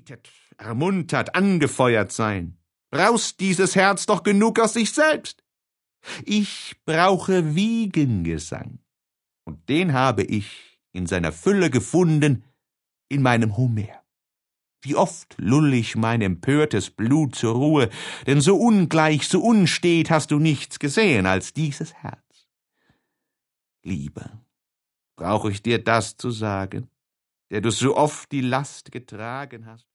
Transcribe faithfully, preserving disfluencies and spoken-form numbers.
begleitet, ermuntert, angefeuert sein. Braust dieses Herz doch genug aus sich selbst. Ich brauche Wiegengesang, und den habe ich in seiner Fülle gefunden in meinem Homer. Wie oft lull ich mein empörtes Blut zur Ruhe, denn so ungleich, so unstet hast du nichts gesehen als dieses Herz. Lieber, brauch ich dir das zu sagen, der du so oft die Last getragen hast?